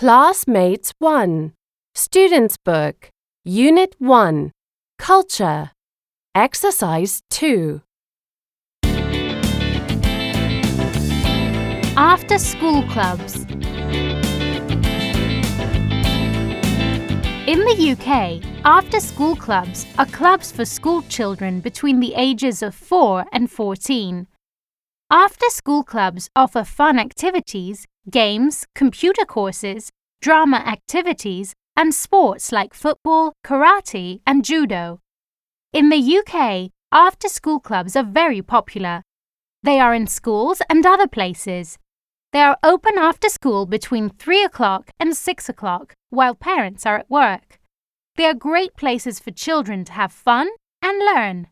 Classmates 1, Students' Book, Unit 1, Culture, Exercise 2. After-school clubs. In the UK, after-school clubs are clubs for school children between the ages of 4 and 14. After-school clubs offer fun activities, games, computer courses, drama activities, and sports like football, karate, and judo. In the UK, after-school clubs are very popular. They are in schools and other places. They are open after school between 3 o'clock and 6 o'clock while parents are at work. They are great places for children to have fun and learn.